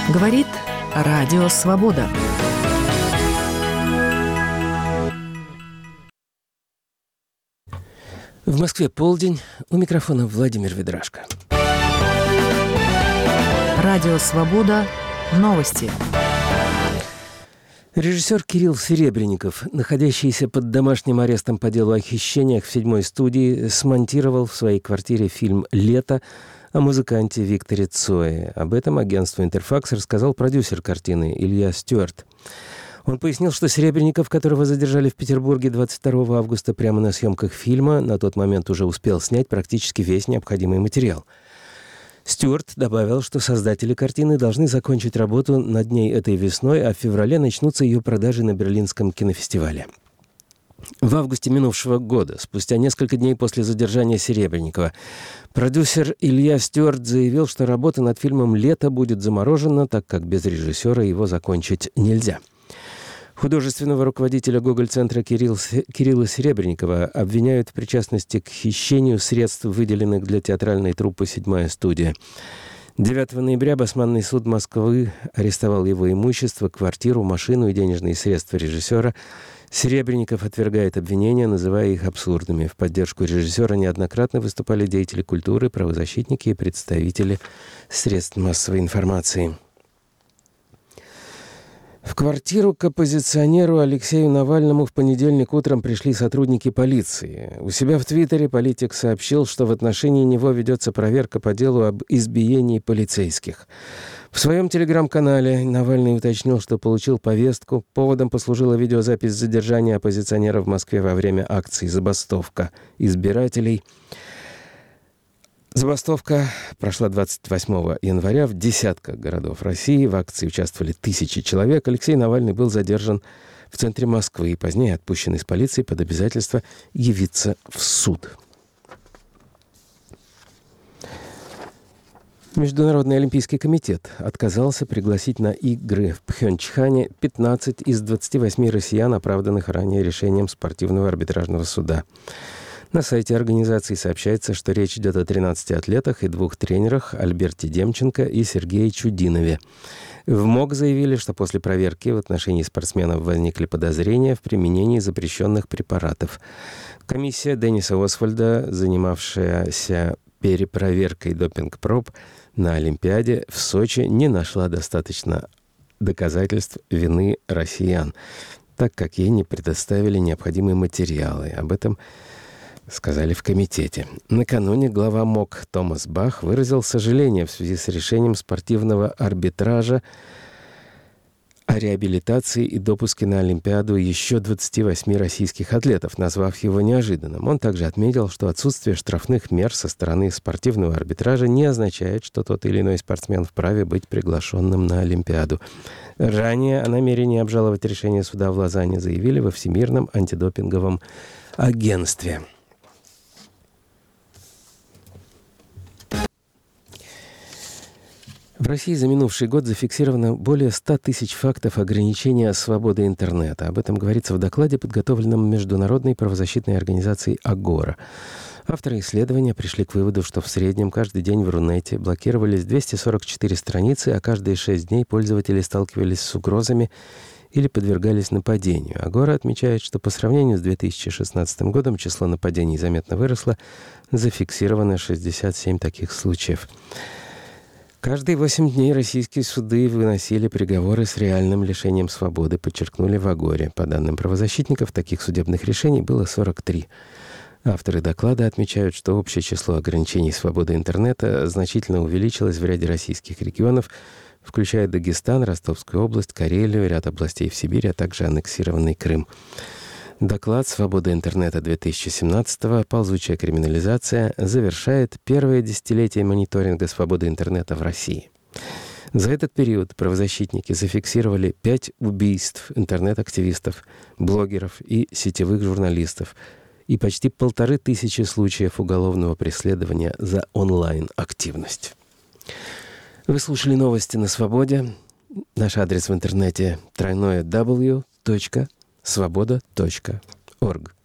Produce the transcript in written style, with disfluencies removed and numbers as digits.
Говорит Радио Свобода. В Москве полдень. У микрофона Владимир Ведрашко. Радио Свобода. Новости. Режиссер Кирилл Серебренников, находящийся под домашним арестом по делу о хищениях в 7-й студии, смонтировал в своей квартире фильм «Лето» о музыканте Викторе Цое. Об этом агентству «Интерфакс» рассказал продюсер картины Илья Стюарт. Он пояснил, что Серебренников, которого задержали в Петербурге 22 августа прямо на съемках фильма, на тот момент уже успел снять практически весь необходимый материал. Стюарт добавил, что создатели картины должны закончить работу над ней этой весной, а в феврале начнутся ее продажи на Берлинском кинофестивале. В августе минувшего года, спустя несколько дней после задержания Серебренникова, продюсер Илья Стюарт заявил, что работа над фильмом «Лето» будет заморожена, так как без режиссера его закончить нельзя. Художественного руководителя Гоголь-центра Кирилла Серебренникова обвиняют в причастности к хищению средств, выделенных для театральной труппы «Седьмая студия». 9 ноября Басманный суд Москвы арестовал его имущество, квартиру, машину и денежные средства режиссера. Серебренников отвергает обвинения, называя их абсурдными. В поддержку режиссера неоднократно выступали деятели культуры, правозащитники и представители средств массовой информации. В квартиру к оппозиционеру Алексею Навальному в понедельник утром пришли сотрудники полиции. У себя в Твиттере политик сообщил, что в отношении него ведется проверка по делу об избиении полицейских. В своем телеграм-канале Навальный уточнил, что получил повестку. Поводом послужила видеозапись задержания оппозиционера в Москве во время акции «Забастовка избирателей». Забастовка прошла 28 января в десятках городов России. В акции участвовали тысячи человек. Алексей Навальный был задержан в центре Москвы и позднее отпущен из полиции под обязательство явиться в суд. Международный олимпийский комитет отказался пригласить на игры в Пхёнчхане 15 из 28 россиян, оправданных ранее решением спортивного арбитражного суда. На сайте организации сообщается, что речь идет о 13 атлетах и 2 тренерах Альберте Демченко и Сергее Чудинове. В МОК заявили, что после проверки в отношении спортсменов возникли подозрения в применении запрещенных препаратов. Комиссия Денниса Освальда, занимавшаяся перепроверкой допинг-проб на Олимпиаде в Сочи, не нашла достаточно доказательств вины россиян, так как ей не предоставили необходимые материалы. Об этом сказали в комитете. Накануне глава МОК Томас Бах выразил сожаление в связи с решением спортивного арбитража о реабилитации и допуске на Олимпиаду еще 28 российских атлетов, назвав его неожиданным. Он также отметил, что отсутствие штрафных мер со стороны спортивного арбитража не означает, что тот или иной спортсмен вправе быть приглашенным на Олимпиаду. Ранее о намерении обжаловать решение суда в Лозанне заявили во Всемирном антидопинговом агентстве. В России за минувший год зафиксировано более 100 тысяч фактов ограничения свободы интернета. Об этом говорится в докладе, подготовленном международной правозащитной организацией «Агора». Авторы исследования пришли к выводу, что в среднем каждый день в Рунете блокировались 244 страницы, а каждые 6 дней пользователи сталкивались с угрозами или подвергались нападению. Агора отмечает, что по сравнению с 2016 годом число нападений заметно выросло, зафиксировано 67 таких случаев. Каждые 8 дней российские суды выносили приговоры с реальным лишением свободы, подчеркнули в Агоре. По данным правозащитников, таких судебных решений было 43. Авторы доклада отмечают, что общее число ограничений свободы интернета значительно увеличилось в ряде российских регионов, включая Дагестан, Ростовскую область, Карелию, ряд областей в Сибири, а также аннексированный Крым. Доклад «Свобода интернета 2017-го. Ползучая криминализация» завершает первое десятилетие мониторинга свободы интернета в России. За этот период правозащитники зафиксировали 5 убийств интернет-активистов, блогеров и сетевых журналистов и почти 1500 случаев уголовного преследования за онлайн-активность. Вы слушали новости на Свободе. Наш адрес в интернете /w.swoboda.org.